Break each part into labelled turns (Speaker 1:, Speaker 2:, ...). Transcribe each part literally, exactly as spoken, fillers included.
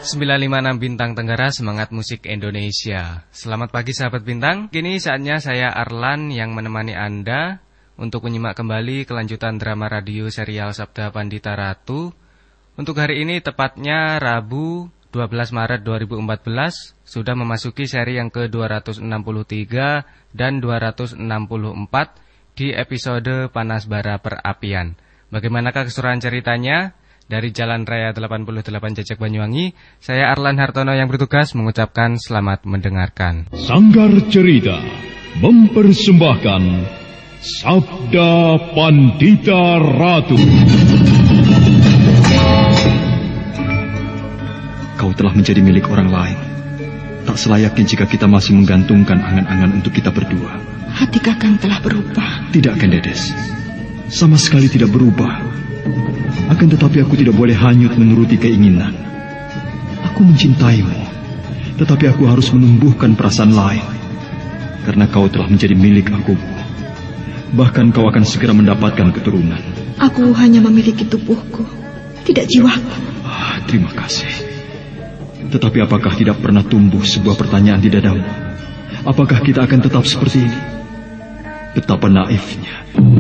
Speaker 1: sembilan lima enam Bintang Tenggara, semangat musik Indonesia. Selamat pagi sahabat Bintang. Kini saatnya saya Arlan yang menemani Anda untuk menyimak kembali kelanjutan drama radio serial Sabda Pandita Ratu. Untuk hari ini tepatnya Rabu dua belas Maret dua ribu empat belas sudah memasuki seri yang ke dua ratus enam puluh tiga dan dua ratus enam puluh empat di episode Panas Bara Perapian. Bagaimanakah keseruan ceritanya? Dari Jalan Raya delapan puluh delapan Jajak Banyuwangi, saya Arlan Hartono yang bertugas mengucapkan selamat mendengarkan.
Speaker 2: Sanggar Cerita mempersembahkan Sabda Pandita Ratu.
Speaker 3: Kau telah menjadi milik orang lain. Tak selayaknya jika kita masih menggantungkan angan-angan untuk kita berdua.
Speaker 4: Hati Kakang telah berubah.
Speaker 3: Tidak, Kendedes. Sama sekali tidak berubah. Akan tetapi aku tidak boleh hanyut menuruti keinginan. Aku mencintaimu, tetapi aku harus menumbuhkan perasaan lain. Karena kau telah menjadi milik aku. Bahkan kau akan segera mendapatkan keturunan.
Speaker 4: Aku hanya memiliki tubuhku, tidak jiwaku.
Speaker 3: Ah, terima kasih. Tetapi apakah tidak pernah tumbuh sebuah pertanyaan di dadamu? Apakah kita akan tetap seperti ini? Betapa naifnya.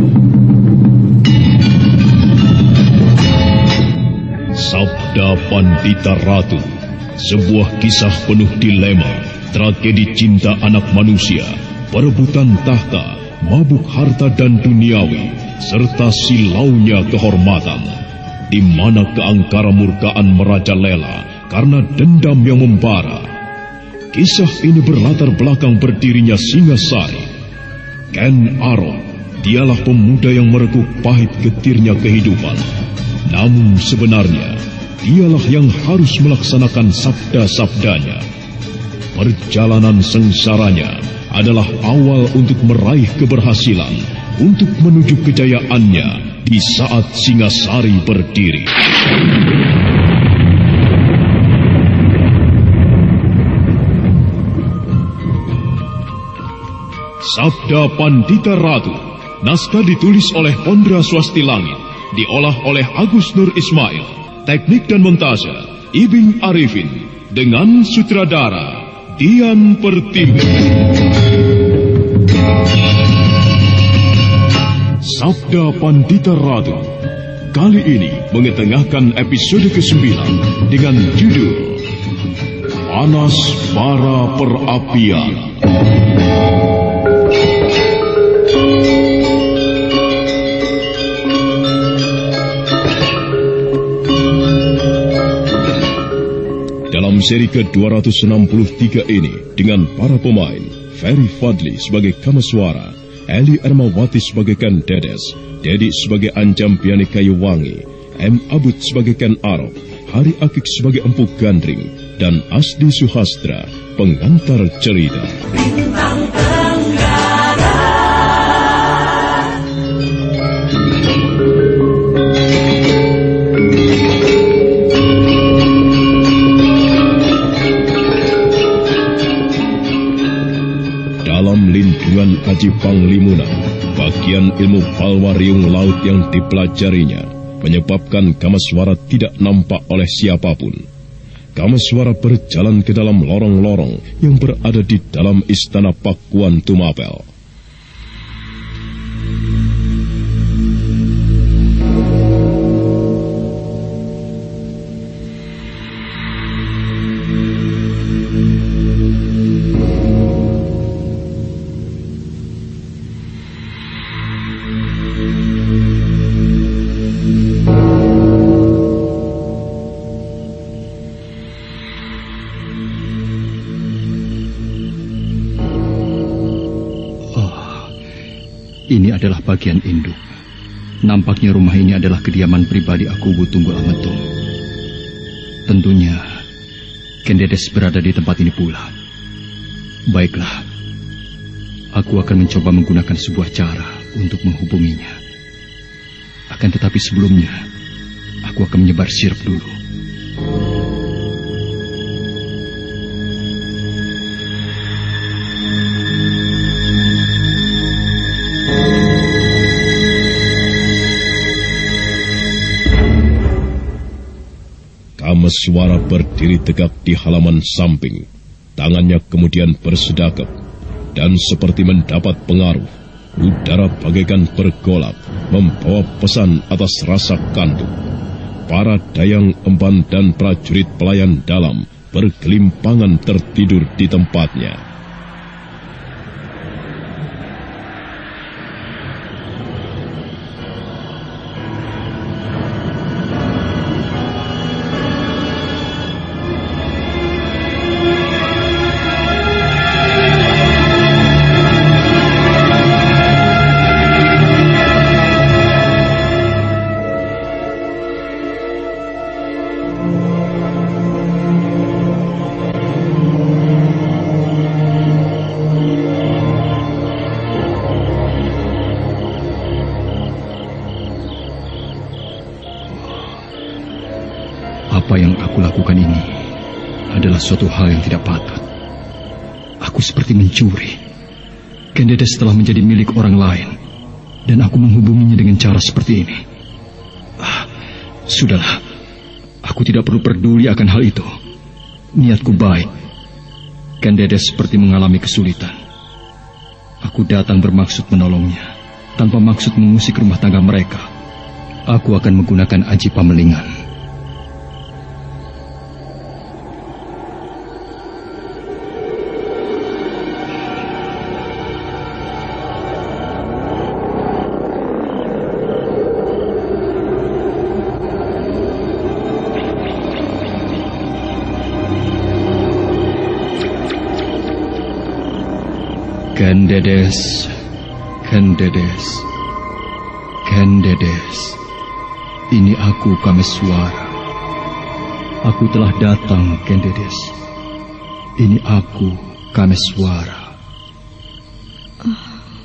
Speaker 2: Sabda Pandita Ratu, sebuah kisah penuh dilema, tragedi cinta anak manusia, perebutan tahta, mabuk harta dan duniawi, serta silaunya kehormatan, di mana keangkara murkaan merajalela karena dendam yang membara. Kisah ini berlatar belakang berdirinya Singasari. Ken Arok, dialah pemuda yang merekuk pahit getirnya kehidupan. Namun sebenarnya, dialah yang harus melaksanakan sabda-sabdanya. Perjalanan sengsaranya adalah awal untuk meraih keberhasilan, untuk menuju kejayaannya di saat Singasari berdiri. Sabda Pandita Ratu, naskah ditulis oleh Pondra Swasti Langit, diolah oleh Agus Nur Ismail, teknik dan montase Ibing Arifin, dengan sutradara Dian Pertiwi. Sabda Pandita Ratu kali ini mengetengahkan episode kesembilan dengan judul Panas Bara Perapian. Dalam seri ke dua ratus enam puluh tiga ini, dengan para pemain, Ferry Fadli sebagai Kamaswara, Eli Ermawati sebagai Ken Dedes, Dedi sebagai Anjam Piani Kayuwangi, M. Abud sebagai Ken Arok, Hari Akik sebagai Empu Gandring, dan Asdi Suhastra, pengantar cerita. Bintang Tenggara. Dalam lindungan Aji Panglimunan, bagian ilmu palwariung laut yang dipelajarinya menyebabkan Kamaswara tidak nampak oleh siapapun. Kamaswara berjalan ke dalam lorong-lorong yang berada di dalam istana Pakuan Tumapel.
Speaker 3: Ini adalah bagian induk. Nampaknya rumah ini adalah kediaman pribadi aku, Tunggul Ametung. Tentunya, Kendedes berada di tempat ini pula. Baiklah, aku akan mencoba menggunakan sebuah cara untuk menghubunginya. Akan tetapi sebelumnya, aku akan menyebar sirup dulu.
Speaker 2: Kameswara berdiri tegak di halaman samping. Tangannya kemudian bersedekap, dan seperti mendapat pengaruh, udara bagaikan bergolak, membawa pesan atas rasa kantuk. Para dayang emban dan prajurit pelayan dalam bergelimpangan tertidur di tempatnya.
Speaker 3: Apa yang aku lakukan ini adalah suatu hal yang tidak patut. Aku seperti mencuri. Kendedes telah menjadi milik orang lain, dan aku menghubunginya dengan cara seperti ini. Ah, sudahlah, aku tidak perlu peduli akan hal itu. Niatku baik. Kendedes seperti mengalami kesulitan. Aku datang bermaksud menolongnya, tanpa maksud mengusik rumah tangga mereka. Aku akan menggunakan aji pamelingan. Kendedes, Kendedes, Kendedes. Ini aku, Kameswara. Aku telah datang, Kendedes. Ini aku, Kameswara.
Speaker 4: Oh,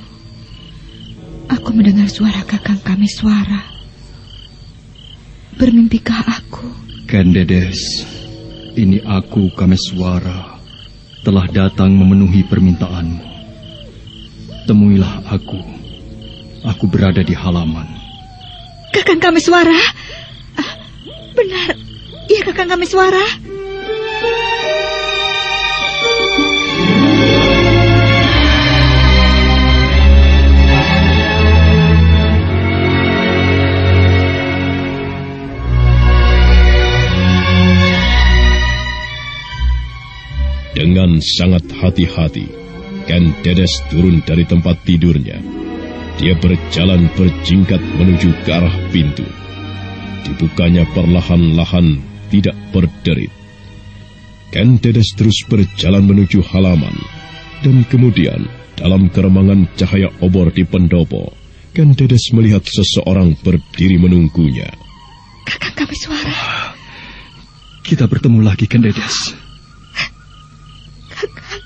Speaker 4: aku mendengar suara Kakang Kameswara. Bermimpikah aku?
Speaker 3: Kendedes, ini aku, Kameswara, telah datang memenuhi permintaanmu. Temuilah aku. Aku berada di halaman.
Speaker 4: Kakang Kameswara? Ah, benar, iya Kakang Kameswara.
Speaker 2: Dengan sangat hati-hati, Kendedes turun dari tempat tidurnya. Dia berjalan berjingkat menuju ke arah pintu. Dibukanya perlahan-lahan, tidak berderit. Kendedes terus berjalan menuju halaman. Dan kemudian, dalam keremangan cahaya obor di pendopo, Kendedes melihat seseorang berdiri menunggunya.
Speaker 4: Kakang Kameswara.
Speaker 3: Kita bertemu lagi, Kendedes.
Speaker 4: Kakang,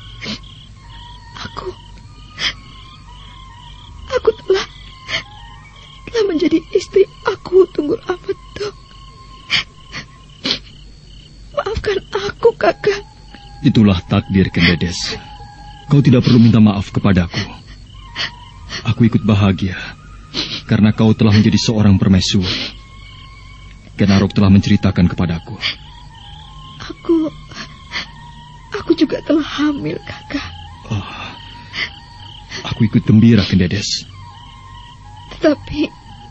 Speaker 4: aku, aku telah, telah menjadi istri aku, Tunggul Ametung. Maafkan aku, Kakang.
Speaker 3: Itulah takdir, Kendedes. Kau tidak perlu minta maaf kepadaku. Aku ikut bahagia karena kau telah menjadi seorang permaisuri. Ken Arok telah menceritakan kepadaku.
Speaker 4: Aku, aku juga telah hamil, Kakang.
Speaker 3: Oh, aku ikut gembira, Kendedes.
Speaker 4: Tetapi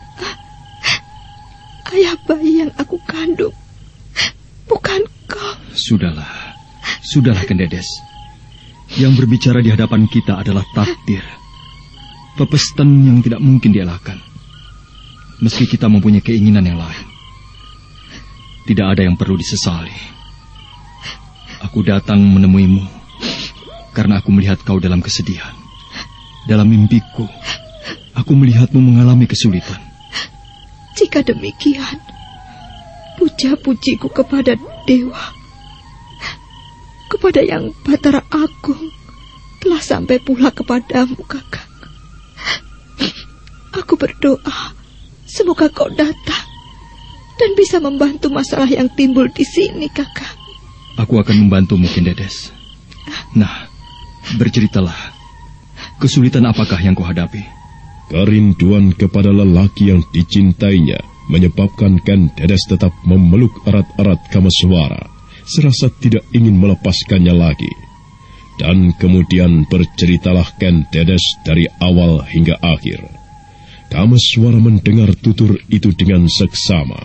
Speaker 4: ayah bayi yang aku kandung bukan kau.
Speaker 3: Sudahlah, sudahlah, Kendedes. Yang berbicara di hadapan kita adalah takdir. Pepestan yang tidak mungkin dielakkan. Meski kita mempunyai keinginan yang lain. Tidak ada yang perlu disesali. Aku datang menemuimu karena aku melihat kau dalam kesedihan. Dalam mimpiku, aku melihatmu mengalami kesulitan.
Speaker 4: Jika demikian, puja-pujiku kepada Dewa, kepada Yang Batara Agung, telah sampai pula kepadamu, Kakang. Aku berdoa, semoga kau datang dan bisa membantu masalah yang timbul di sini, Kakang.
Speaker 3: Aku akan membantumu, Kendedes. Nah, berceritalah. Kesulitan apakah yang kau hadapi?
Speaker 2: Kerinduan kepada lelaki yang dicintainya menyebabkan Ken Dedes tetap memeluk erat-erat Kameswara, serasa tidak ingin melepaskannya lagi. Dan kemudian berceritalah Ken Dedes dari awal hingga akhir. Kameswara mendengar tutur itu dengan seksama.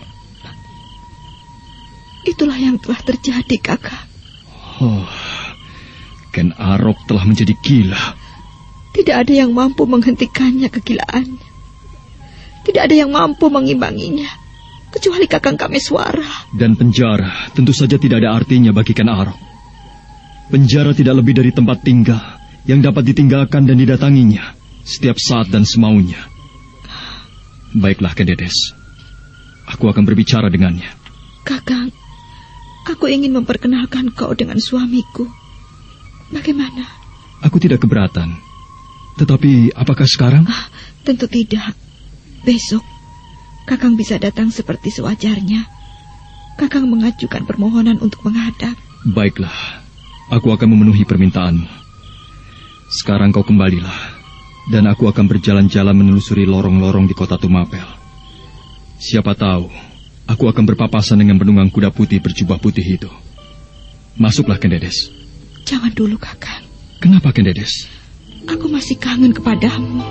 Speaker 4: Itulah yang telah terjadi, Kakak.
Speaker 3: Oh, Ken Arok telah menjadi gila.
Speaker 4: Tidak ada yang mampu menghentikannya kegilaannya. Tidak ada yang mampu mengimbanginya, kecuali Kakang Kameswara.
Speaker 3: Dan penjara tentu saja tidak ada artinya bagi Ken Arok. Penjara tidak lebih dari tempat tinggal yang dapat ditinggalkan dan didatanginya setiap saat dan semaunya. Baiklah, Ken Dedes. Aku akan berbicara dengannya.
Speaker 4: Kakang, aku ingin memperkenalkan kau dengan suamiku. Bagaimana?
Speaker 3: Aku tidak keberatan. Tetapi apakah sekarang?
Speaker 4: Ah, tentu tidak. Besok, Kakang bisa datang seperti sewajarnya. Kakang mengajukan permohonan untuk menghadap.
Speaker 3: Baiklah, aku akan memenuhi permintaanmu. Sekarang kau kembalilah, dan aku akan berjalan-jalan menelusuri lorong-lorong di kota Tumapel. Siapa tahu, aku akan berpapasan dengan penunggang kuda putih berjubah putih itu. Masuklah, Ken Dedes.
Speaker 4: Jangan dulu, Kakang.
Speaker 3: Kenapa, Ken Dedes?
Speaker 4: Aku masih kangen kepadamu.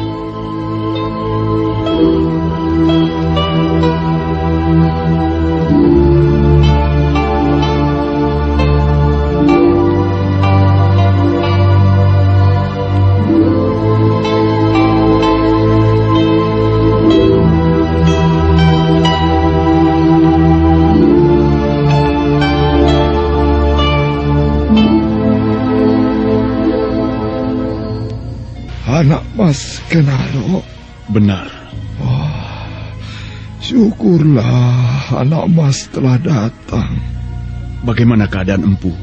Speaker 5: Anak Mas Ken Arok.
Speaker 6: Benar.
Speaker 5: Oh, syukurlah anak Mas telah datang.
Speaker 6: Bagaimana keadaan empu?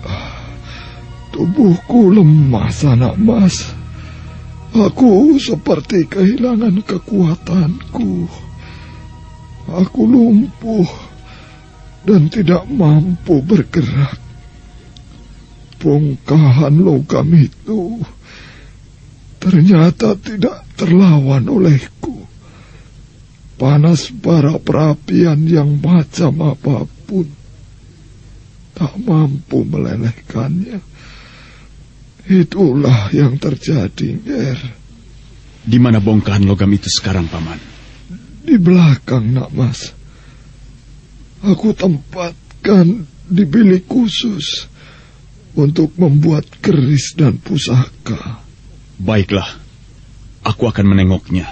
Speaker 5: Tubuhku lemas, anak Mas. Aku seperti kehilangan kekuatanku. Aku lumpuh dan tidak mampu bergerak. Bongkahan logam itu ternyata tidak terlawan olehku. Panas bara perapian yang macam apapun tak mampu melelehkannya. Itulah yang terjadi, Nger.
Speaker 6: Di mana bongkahan logam itu sekarang, Paman?
Speaker 5: Di belakang, Nak Mas. Aku tempatkan di bilik khusus untuk membuat keris dan pusaka.
Speaker 6: Baiklah, aku akan menengoknya.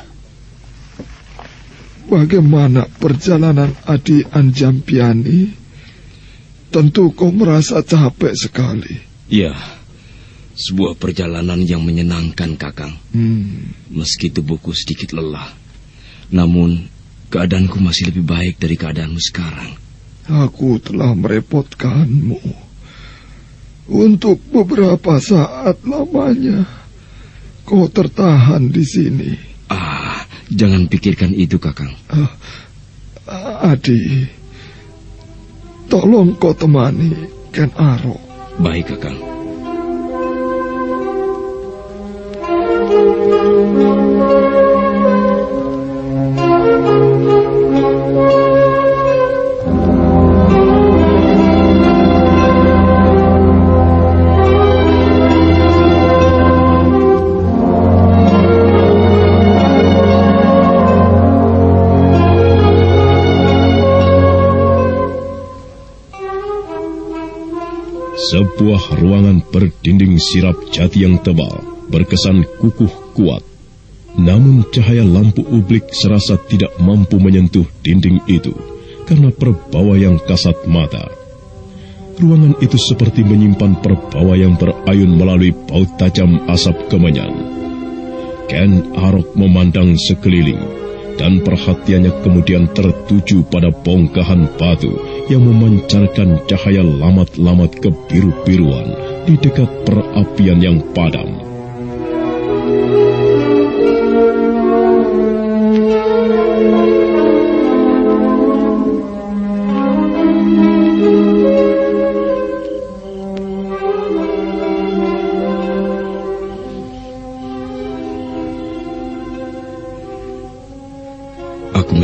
Speaker 5: Bagaimana perjalanan Adi Anjampiani? Tentu kau merasa capek sekali.
Speaker 7: Ya, sebuah perjalanan yang menyenangkan, Kakang.
Speaker 5: Hmm.
Speaker 7: Meski tubuhku sedikit lelah, namun keadaanku masih lebih baik dari keadaanmu sekarang.
Speaker 5: Aku telah merepotkanmu untuk beberapa saat lamanya. Kau tertahan di sini.
Speaker 7: Ah, jangan pikirkan itu, Kakang.
Speaker 5: Uh, Adi, tolong kau temani Ken Arok.
Speaker 7: Baik, Kakang.
Speaker 2: Sebuah ruangan berdinding sirap jati yang tebal, berkesan kukuh kuat. Namun cahaya lampu ublik serasa tidak mampu menyentuh dinding itu, karena perbawa yang kasat mata. Ruangan itu seperti menyimpan perbawa yang berayun melalui baut tajam asap kemenyan. Ken Arok memandang sekeliling, dan perhatiannya kemudian tertuju pada bongkahan batu yang memancarkan cahaya lamat-lamat kebiru-biruan di dekat perapian yang padam.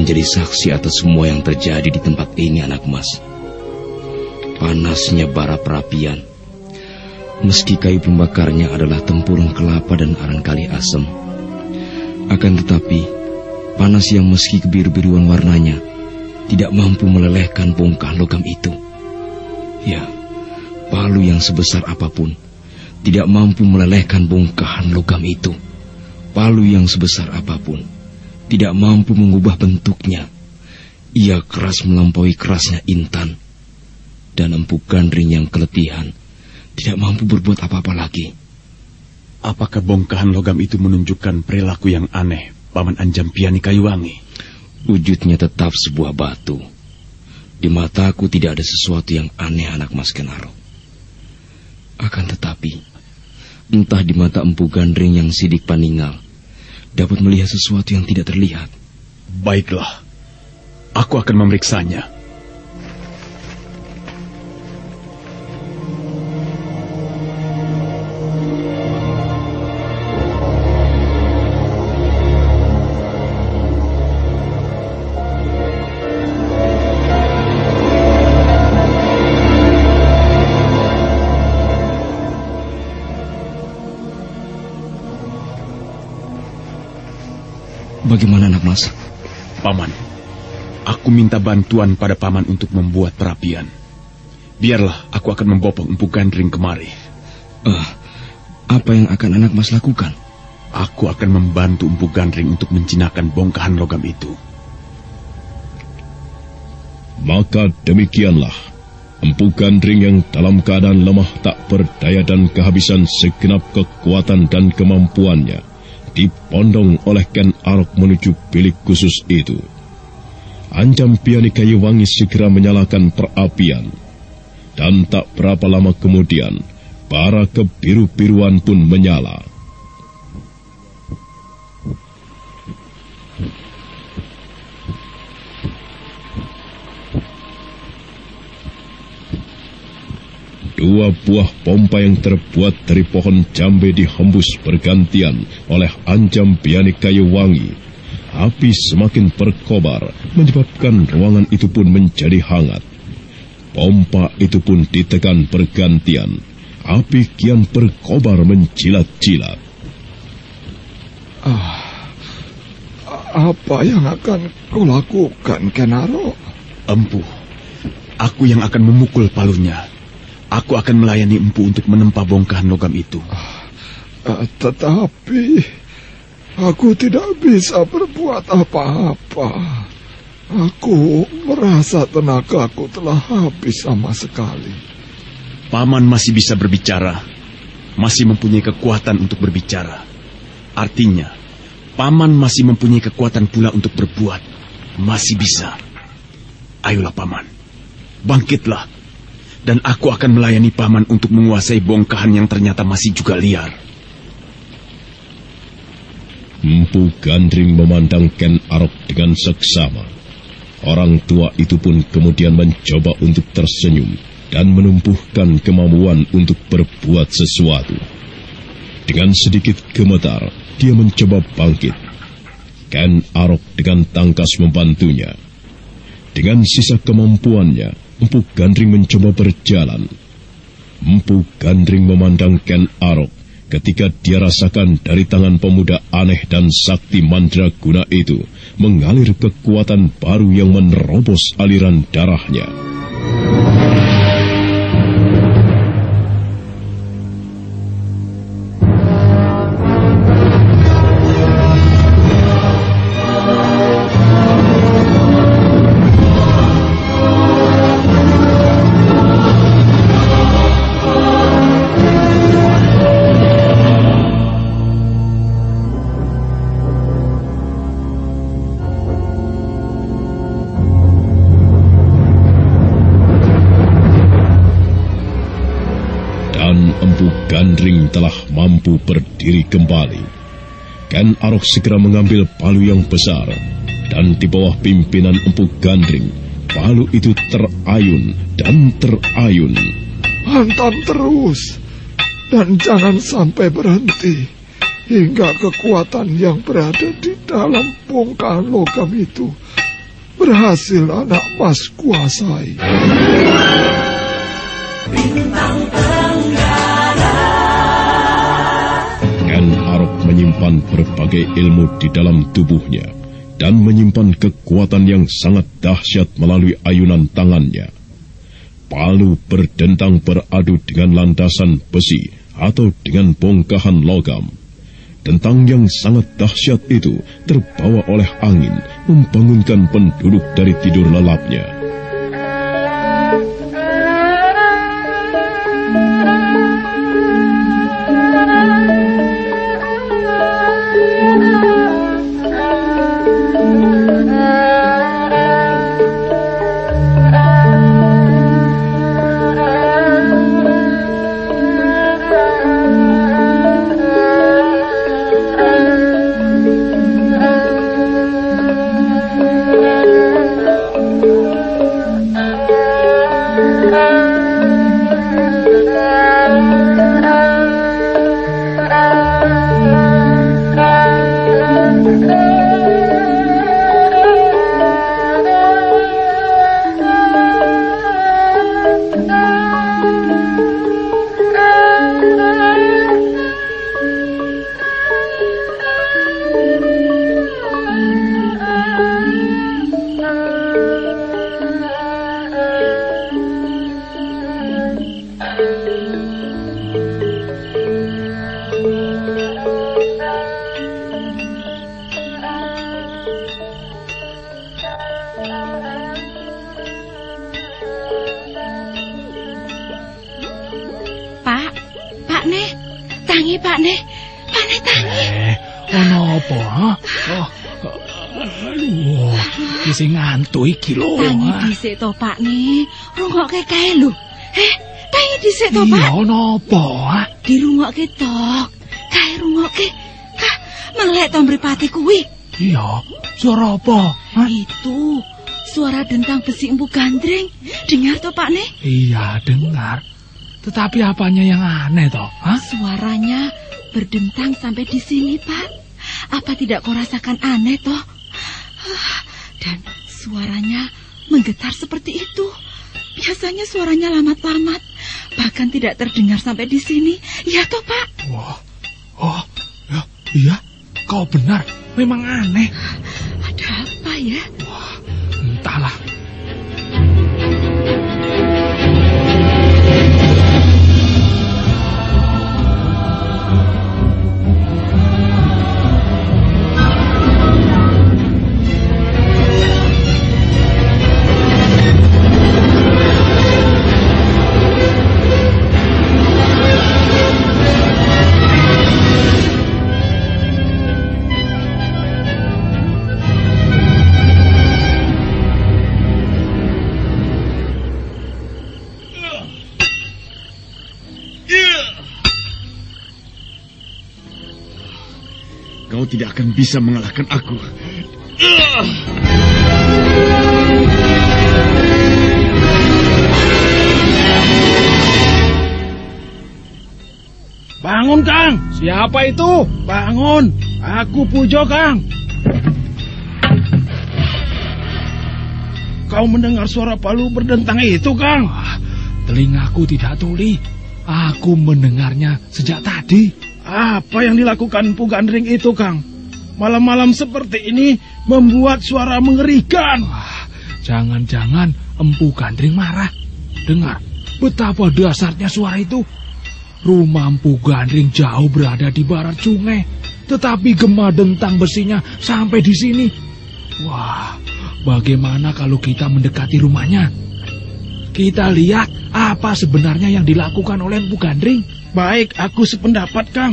Speaker 7: menjadi saksi atas semua yang terjadi di tempat ini, anak mas. Panasnya bara perapian, meski kayu pembakarnya adalah tempurung kelapa dan arang kali asem, akan tetapi panas yang meski kebiru-biruan warnanya tidak mampu melelehkan bongkahan logam itu. Ya, palu yang sebesar apapun tidak mampu melelehkan bongkahan logam itu. Palu yang sebesar apapun tidak mampu mengubah bentuknya. Ia keras melampaui kerasnya intan. Dan Empu Gandring yang keletihan tidak mampu berbuat apa-apa lagi.
Speaker 6: Apakah bongkahan logam itu menunjukkan perilaku yang aneh Paman Anjampiani Kayuwangi?
Speaker 7: Wujudnya tetap sebuah batu. Di mataku tidak ada sesuatu yang aneh, anak mas Kenaro. Akan tetapi, entah di mata Empu Gandring yang sidik paningal dapat melihat sesuatu yang tidak terlihat.
Speaker 6: Baiklah, aku akan memeriksanya.
Speaker 7: Bagaimana, anak mas?
Speaker 6: Paman, aku minta bantuan pada Paman untuk membuat perapian. Biarlah aku akan membopong Empu Gandring kemari.
Speaker 7: Uh, apa yang akan anak mas lakukan?
Speaker 6: Aku akan membantu Empu Gandring untuk menjinakkan bongkahan logam itu.
Speaker 2: Maka demikianlah, Empu Gandring yang dalam keadaan lemah tak berdaya dan kehabisan segenap kekuatan dan kemampuannya dipondong oleh Ken Arok menuju bilik khusus itu. Anjampiani Kayuwangi segera menyalakan perapian, dan tak berapa lama kemudian bara kebiru-biruan pun menyala. Dua buah pompa yang terbuat dari pohon jambe dihembus bergantian oleh Anjampiani Kayuwangi. Api semakin berkobar, menyebabkan ruangan itu pun menjadi hangat. Pompa itu pun ditekan bergantian. Api kian berkobar menjilat-jilat.
Speaker 5: Ah, apa yang akan kau lakukan, Kenaro?
Speaker 6: Empu, aku yang akan memukul palunya. Aku akan melayani Empu untuk menempa bongkahan logam itu.
Speaker 5: Uh, tetapi aku tidak bisa berbuat apa-apa. Aku merasa tenagaku telah habis sama sekali.
Speaker 6: Paman masih bisa berbicara, masih mempunyai kekuatan untuk berbicara. Artinya, Paman masih mempunyai kekuatan pula untuk berbuat. Masih bisa. Ayolah Paman, bangkitlah. Dan aku akan melayani Paman untuk menguasai bongkahan yang ternyata masih juga liar.
Speaker 2: Empu Gandring memandang Ken Arok dengan seksama. Orang tua itu pun kemudian mencoba untuk tersenyum dan menumbuhkan kemampuan untuk berbuat sesuatu. Dengan sedikit gemetar, dia mencoba bangkit. Ken Arok dengan tangkas membantunya. Dengan sisa kemampuannya, Empu Gandring mencoba berjalan. Empu Gandring memandang Ken Arok ketika dia rasakan dari tangan pemuda aneh dan sakti mandraguna itu mengalir kekuatan baru yang menerobos aliran darahnya. Gandring telah mampu berdiri kembali. Ken Arok segera mengambil palu yang besar, dan di bawah pimpinan Empu Gandring, palu itu terayun dan terayun.
Speaker 5: Hantam terus, dan jangan sampai berhenti, hingga kekuatan yang berada di dalam bongkahan logam itu berhasil anak mas kuasai.
Speaker 8: Bintang Tenggara.
Speaker 2: Ken Arok menyimpan berbagai ilmu di dalam tubuhnya dan menyimpan kekuatan yang sangat dahsyat melalui ayunan tangannya. Palu berdentang beradu dengan landasan besi atau dengan bongkahan logam. Dentang yang sangat dahsyat itu terbawa oleh angin, membangunkan penduduk dari tidur lelapnya.
Speaker 9: Pak, Pak Ne, tangi Pak Ne, Pak Ne tangi.
Speaker 10: Eh, ono apa? Oh, aduh, iki ngantuk iki lho.
Speaker 9: Tangi dhisik to Pak Ne, rungokke kae lho. Eh, tangi dhisik to Pak.
Speaker 10: Iya, ono apa?
Speaker 9: Dirungokke to, kae rungokke. Hah, melek to mripate kuwi.
Speaker 10: Iya, suara apa?
Speaker 9: Hah? Itu suara dentang besi Empu Gandring. Dengar to Pak Ne?
Speaker 10: Iya, dengar. Tetapi apanya yang aneh toh? Hah?
Speaker 9: Suaranya berdentang sampai di sini, Pak. Apa tidak kau rasakan aneh toh? Dan suaranya menggetar seperti itu. Biasanya suaranya lamat-lamat, bahkan tidak terdengar sampai di sini. Ya toh, Pak?
Speaker 10: Wah, oh, ya, iya, kau benar. Memang aneh.
Speaker 9: Ada apa ya?
Speaker 10: Wah, entahlah.
Speaker 6: Kau tidak akan bisa mengalahkan aku.
Speaker 10: Bangun, Kang. Siapa itu? Bangun. Aku Pujo, Kang. Kau mendengar suara palu berdentang itu, Kang? Wah, telingaku tidak tuli. Aku mendengarnya sejak tadi. Apa yang dilakukan Empu Gandring itu, Kang? Malam-malam seperti ini membuat suara mengerikan. Wah, jangan-jangan Empu Gandring marah. Dengar, betapa dasarnya suara itu. Rumah Empu Gandring jauh berada di barat sungai, tetapi gema dentang besinya sampai di sini. Wah, bagaimana kalau kita mendekati rumahnya? Kita lihat apa sebenarnya yang dilakukan oleh Empu Gandring. Baik, aku sependapat, Kang.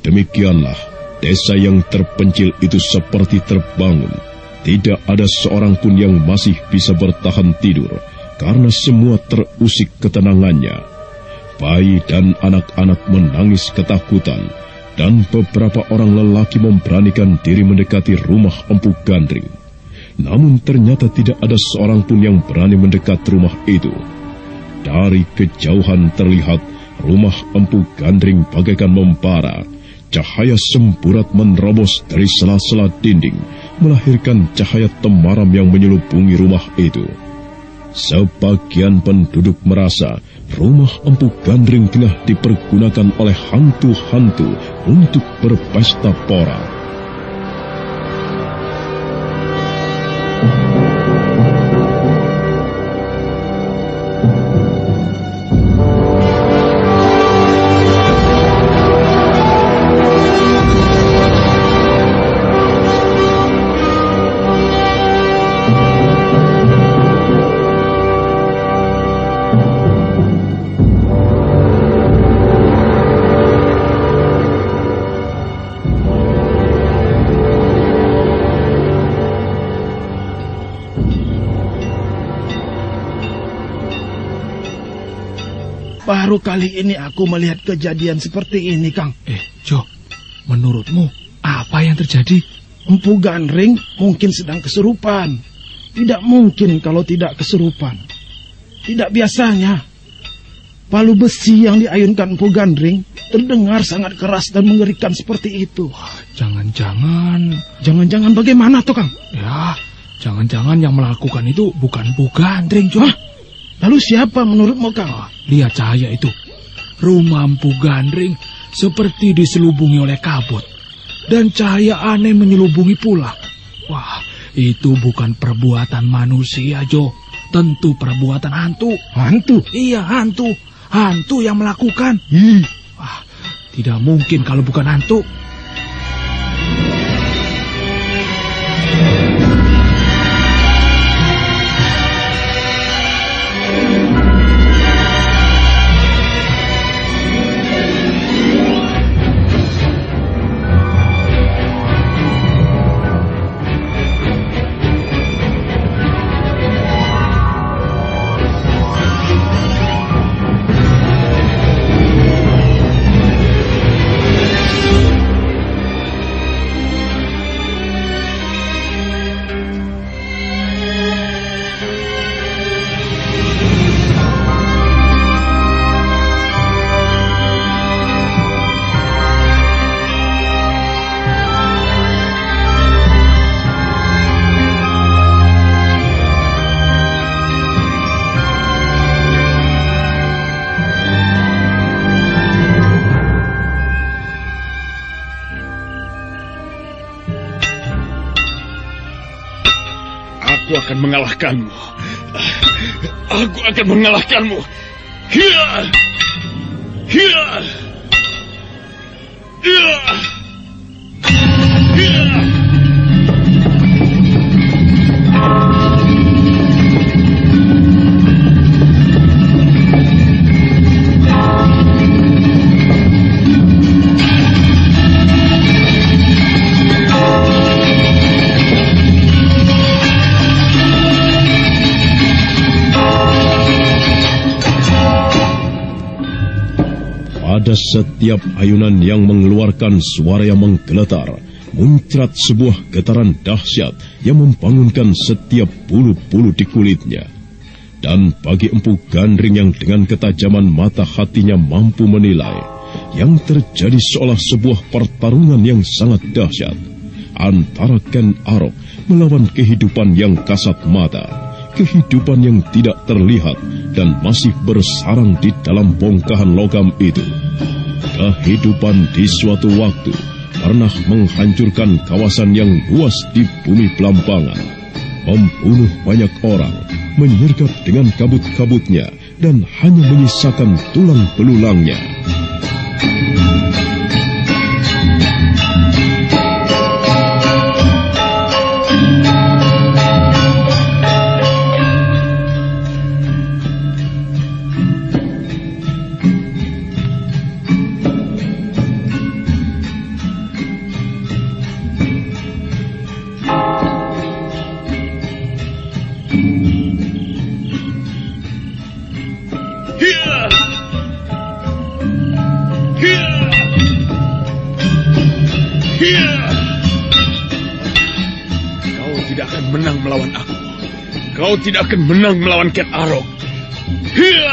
Speaker 2: demikianlah desa yang terpencil itu seperti terbangun. Tidak ada seorang pun yang masih bisa bertahan tidur, karena semua terusik ketenangannya. Bayi dan anak-anak menangis ketakutan, dan beberapa orang lelaki memberanikan diri mendekati rumah Empu Gandring. Namun ternyata tidak ada seorang pun yang berani mendekat rumah itu. Dari kejauhan terlihat rumah Empu Gandring bagaikan membara. Cahaya semburat menerobos dari sela-sela dinding, melahirkan cahaya temaram yang menyelubungi rumah itu. Sebagian penduduk merasa rumah Empu Gandring tengah dipergunakan oleh hantu-hantu untuk berpesta pora.
Speaker 10: Baru kali ini aku melihat kejadian seperti ini, Kang.
Speaker 11: Eh, Jo, menurutmu apa yang terjadi?
Speaker 10: Empu Gandring mungkin sedang kesurupan. Tidak mungkin kalau tidak kesurupan. Tidak biasanya. Palu besi yang diayunkan Empu Gandring terdengar sangat keras dan mengerikan seperti itu.
Speaker 11: Jangan-jangan...
Speaker 10: Jangan-jangan bagaimana tuh, Kang?
Speaker 11: Ya, jangan-jangan yang melakukan itu bukan Empu Gandring, Jo.
Speaker 10: Hah? Lalu siapa menurutmu, Kang?
Speaker 11: Oh, lihat cahaya itu. Rumah Empu Gandring seperti diselubungi oleh kabut. Dan cahaya aneh menyelubungi pula. Wah, itu bukan perbuatan manusia, Jo. Tentu perbuatan hantu.
Speaker 10: Hantu?
Speaker 11: Iya, hantu. Hantu yang melakukan.
Speaker 10: Hmm.
Speaker 11: Wah, tidak mungkin kalau bukan hantu.
Speaker 6: Aku akan mengalahkanmu. Aku akan mengalahkanmu. Hia! Hia! Hia! Hia!
Speaker 2: Pada setiap ayunan yang mengeluarkan suara yang menggeletar, muncrat sebuah getaran dahsyat yang membangunkan setiap bulu-bulu di kulitnya. Dan bagi Empu Gandring yang dengan ketajaman mata hatinya mampu menilai, yang terjadi seolah sebuah pertarungan yang sangat dahsyat antara Ken Arok melawan kehidupan yang kasat mata, kehidupan yang tidak terlihat dan masih bersarang di dalam bongkahan logam itu. Kehidupan di suatu waktu pernah menghancurkan kawasan yang luas di bumi Belambangan, membunuh banyak orang, menyergap dengan kabut-kabutnya, dan hanya menyisakan tulang belulangnya.
Speaker 6: Hiya! Hiya! Hiya! Kau tidak akan menang melawan aku. Kau tidak akan menang melawan Ken Arok. Hiya!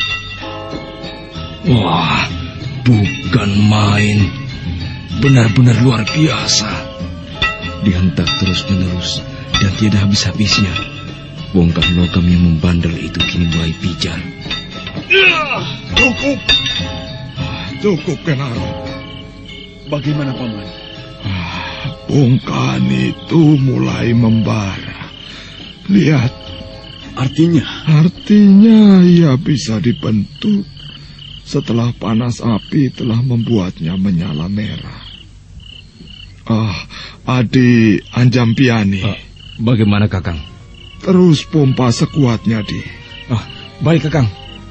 Speaker 7: Wah, bukan main. Benar-benar luar biasa. Dihentak terus-menerus dan tiada habis-habisnya. Bongkar logam yang membandel itu kini mulai pijar.
Speaker 5: Cukup. Cukup, Ken Arok.
Speaker 6: Bagaimana, Paman?
Speaker 5: Bongkahan itu mulai membara. Lihat.
Speaker 6: Artinya?
Speaker 5: Artinya ia bisa dibentuk setelah panas api telah membuatnya menyala merah. Ah, Adi Anjampiani.
Speaker 3: Uh, bagaimana, Kakang?
Speaker 5: Terus pompa sekuatnya, Di.
Speaker 3: Ah, baik, Kakang.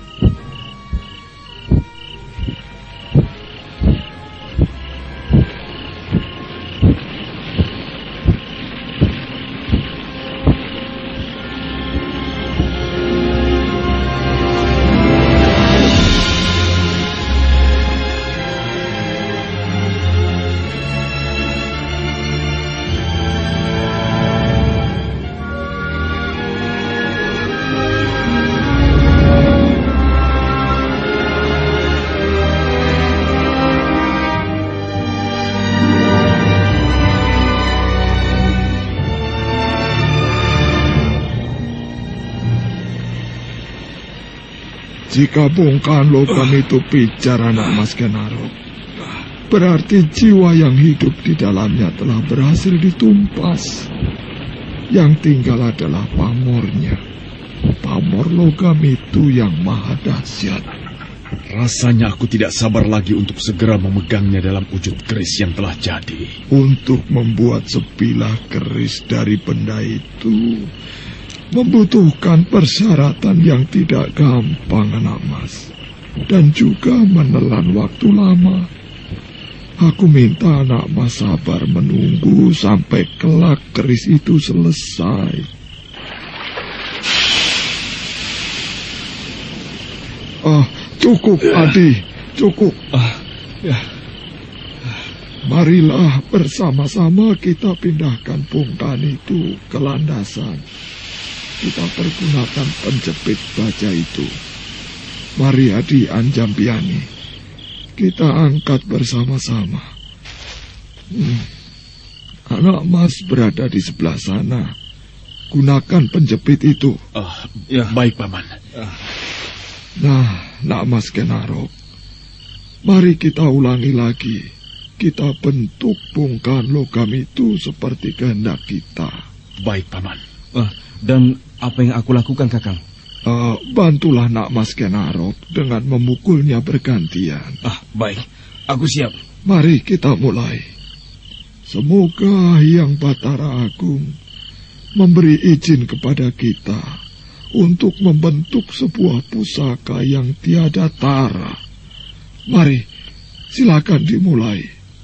Speaker 5: Jika bongkahan logam itu pijar, anak Mas Ken Arok, berarti jiwa yang hidup di dalamnya telah berhasil ditumpas. Yang tinggal adalah pamornya. Pamor logam itu yang maha dahsyat.
Speaker 6: Rasanya aku tidak sabar lagi untuk segera memegangnya dalam wujud keris yang telah jadi.
Speaker 5: Untuk membuat sebilah keris dari benda itu membutuhkan persyaratan yang tidak gampang, anak Mas. Dan juga menelan waktu lama. Aku minta anak Mas sabar menunggu sampai kelak keris itu selesai. Ah, cukup, Adi. Cukup.
Speaker 3: Ah, ya.
Speaker 5: Marilah bersama-sama kita pindahkan bongkahan itu ke landasan. Kita pergunakan penjepit baja itu. Mari, Adi Anjampiani. Kita angkat bersama-sama. Hmm. Anak Mas berada di sebelah sana. Gunakan penjepit itu.
Speaker 6: Oh, ya. Baik, Paman.
Speaker 5: Nah, Nak Mas Ken Arok. Mari kita ulangi lagi. Kita bentuk bongkahan logam itu seperti kehendak kita.
Speaker 6: Baik, Paman.
Speaker 3: Uh, dan apa yang aku lakukan, Kakang?
Speaker 5: Uh, bantulah Nak Mas Ken Arok dengan memukulnya bergantian.
Speaker 3: Ah, baik. Aku siap.
Speaker 5: Mari kita mulai. Semoga Hyang Batara Agung memberi izin kepada kita untuk membentuk sebuah pusaka yang tiada tara. Mari, silakan dimulai.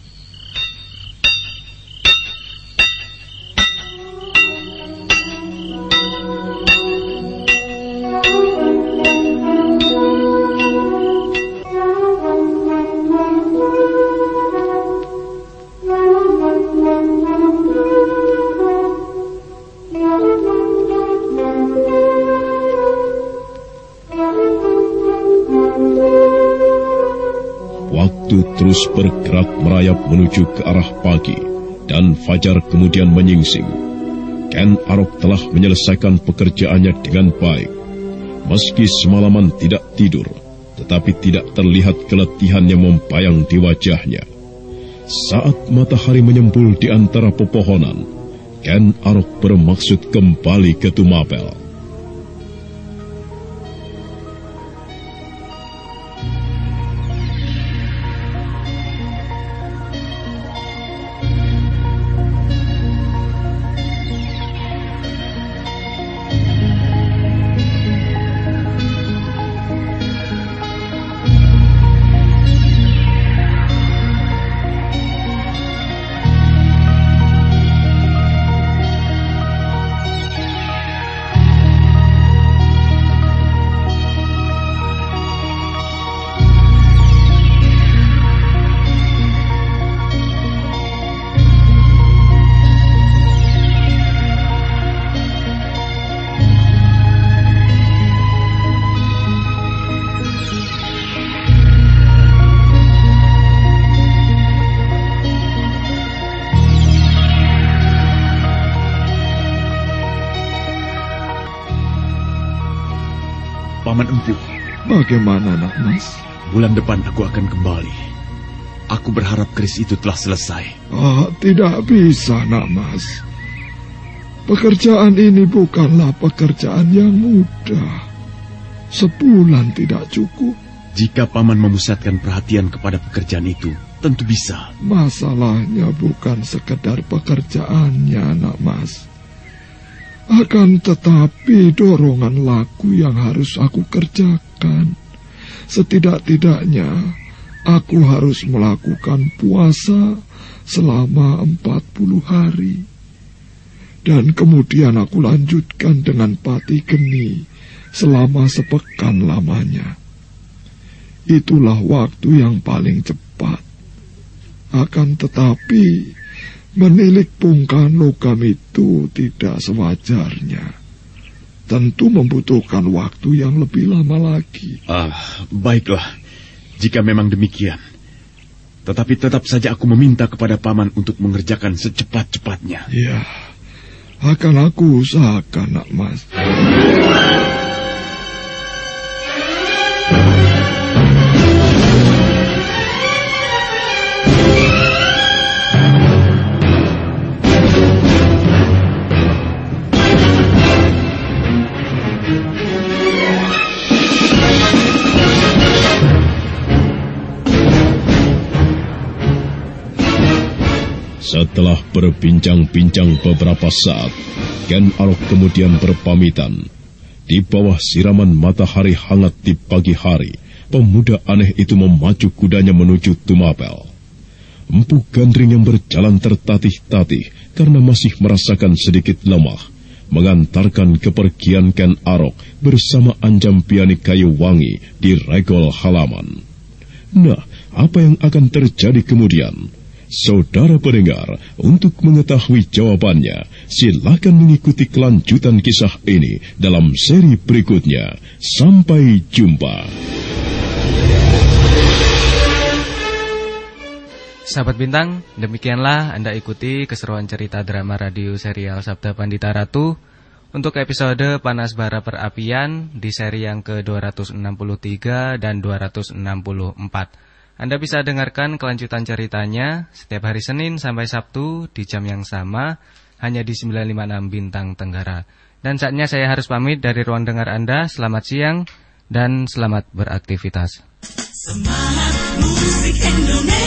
Speaker 2: Terus bergerak merayap menuju ke arah pagi, dan fajar kemudian menyingsing. Ken Arok telah menyelesaikan pekerjaannya dengan baik. Meski semalaman tidak tidur, tetapi tidak terlihat keletihan yang membayang di wajahnya. Saat matahari menyembul di antara pepohonan, Ken Arok bermaksud kembali ke Tumapel.
Speaker 6: Paman Empu.
Speaker 5: Bagaimana, nak mas?
Speaker 6: Bulan depan aku akan kembali. Aku berharap keris itu telah selesai.
Speaker 5: Ah, tidak bisa, nak mas. Pekerjaan ini bukanlah pekerjaan yang mudah. Sebulan tidak cukup.
Speaker 6: Jika Paman memusatkan perhatian kepada pekerjaan itu, tentu bisa.
Speaker 5: Masalahnya bukan sekedar pekerjaannya, nak mas. Akan tetapi dorongan laku yang harus aku kerjakan. Setidak-tidaknya aku harus melakukan puasa selama empat puluh hari. Dan kemudian aku lanjutkan dengan pati geni selama sepekan lamanya. Itulah waktu yang paling cepat. Akan tetapi menilik bongkahan logam itu tidak sewajarnya. Tentu membutuhkan waktu yang lebih lama lagi.
Speaker 6: Ah, baiklah. Jika memang demikian. Tetapi tetap saja aku meminta kepada Paman untuk mengerjakan secepat-cepatnya.
Speaker 5: Ya, akan aku usahakan, nak mas.
Speaker 2: Setelah berbincang-bincang beberapa saat, Ken Arok kemudian berpamitan. Di bawah siraman matahari hangat di pagi hari, pemuda aneh itu memacu kudanya menuju Tumapel. Empu Gandring yang berjalan tertatih-tatih karena masih merasakan sedikit lemah, mengantarkan kepergian Ken Arok bersama Anjam Piani Kayu Wangi di regol halaman. Nah, apa yang akan terjadi kemudian? Saudara pendengar, untuk mengetahui jawabannya, silakan mengikuti kelanjutan kisah ini dalam seri berikutnya. Sampai jumpa.
Speaker 1: Sahabat Bintang, demikianlah Anda ikuti keseruan cerita drama radio serial Sabda Pandita Ratu untuk episode Panas Bara Perapian di seri yang ke dua ratus enam puluh tiga dan dua ratus enam puluh empat. Anda bisa dengarkan kelanjutan ceritanya setiap hari Senin sampai Sabtu di jam yang sama, hanya di sembilan lima enam Bintang Tenggara. Dan saatnya saya harus pamit dari ruang dengar Anda. Selamat siang dan selamat beraktivitas.
Speaker 8: Semangat musik Indonesia.